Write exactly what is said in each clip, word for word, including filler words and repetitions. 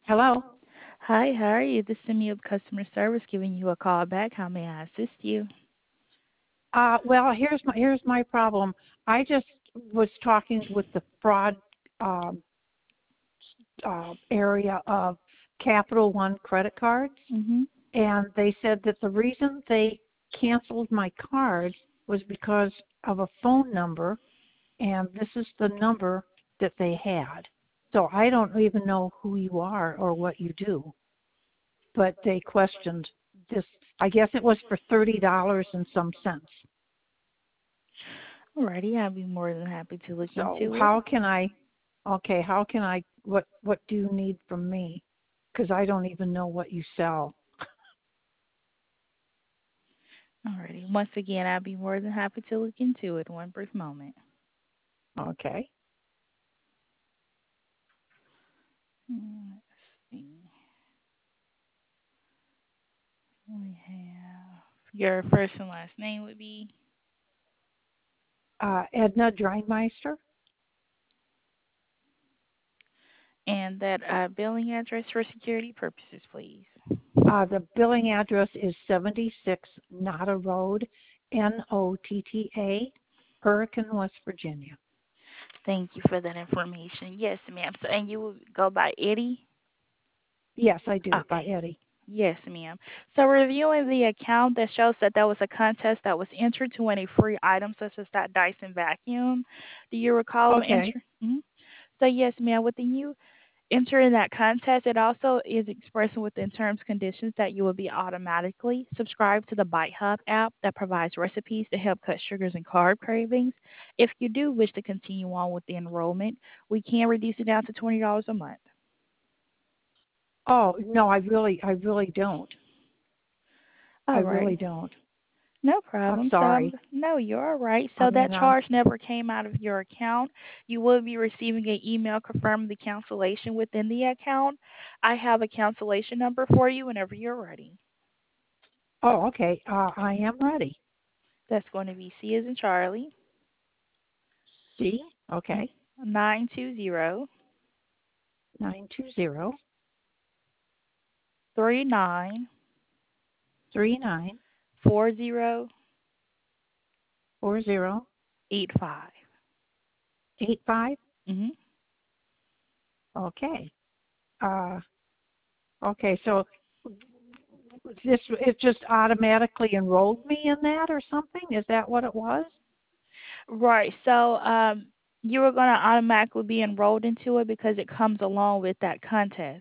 Hello. Hi, how are you? This is Simi of customer service giving you a call back. How may I assist you? Uh, well, here's my here's my problem. I just was talking with the fraud um, uh, area of Capital One credit cards, Mm-hmm. and they said that the reason they canceled my card was because of a phone number, and this is the number that they had. So I don't even know who you are or what you do, but they questioned this. I guess it was for thirty dollars and some cents. Alrighty, I'll be more than happy to look So into it. how can I, okay, how can I, what, what do you need from me? Because I don't even know what you sell. Alrighty, once again, I'll be more than happy to look into it. One brief moment. Okay. Hmm, Let's see. We have your first and last name would be, Uh, Edna Dreinmeister. and that uh, billing address for security purposes, please. Uh, the billing address is seventy-six Notta Road, N O T T A, Hurricane, West Virginia. Thank you for that information. Yes, ma'am. So, and you will go by Eddie? Yes, I do, by Okay. Eddie. Yes, ma'am. So reviewing the account that shows that there was a contest that was entered to win a free item such as that Dyson vacuum. Do you recall Okay. entering? hmm So yes, ma'am. Within you entering that contest, it also is expressing within terms and conditions that you will be automatically subscribed to the Bite Hub app that provides recipes to help cut sugars and carb cravings. If you do wish to continue on with the enrollment, we can reduce it down to twenty dollars a month. Oh, no, I really, I really don't. I All really right. don't. No I'm problem. So, um, sorry. no, you're all right. I So mean, that um, charge never came out of your account. You will be receiving an email confirming the cancellation within the account. I have a cancellation number for you whenever you're ready. oh, okay. Uh, I am ready. That's going to be C as in Charlie, C, okay. nine two zero Nine two zero three nine three nine four zero four zero eight five. eight five. Mm-hmm. Okay. Uh, okay. So this it just automatically enrolled me in that or something? Is that what it was? Right. So, um, you are going to automatically be enrolled into it because it comes along with that contest.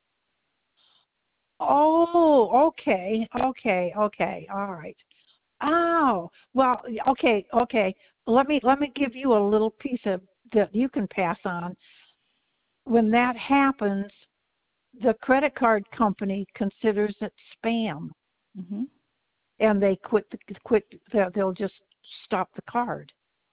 Oh, okay. Okay. Okay. All right. Oh, well, okay. Okay. Let me let me give you a little piece of that you can pass on. When that happens, the credit card company considers it spam, Mm-hmm. and they quit the quit. They'll they'll just stop the card.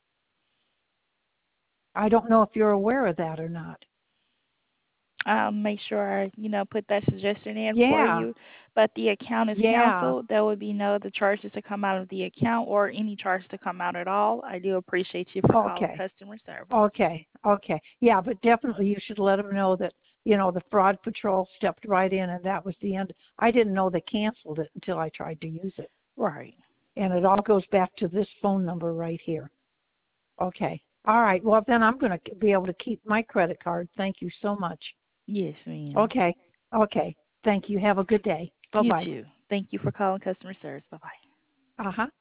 I don't know if you're aware of that or not. I'll make sure I, you know, put that suggestion in for Yeah, you. But the account is yeah. canceled. There will be no other charges to come out of the account or any charge to come out at all. I do appreciate you for calling Okay, customer service. okay, okay. Yeah, but definitely you should let them know that, you know, the fraud patrol stepped right in and that was the end. I didn't know they canceled it until I tried to use it. Right. And it all goes back to this phone number right here. Okay. All right. Well, then I'm going to be able to keep my credit card. Thank you so much. Yes, ma'am. Okay. Okay. Thank you. Have a good day. You Bye-bye. too. Thank you for calling customer service. Bye bye. Uh-huh.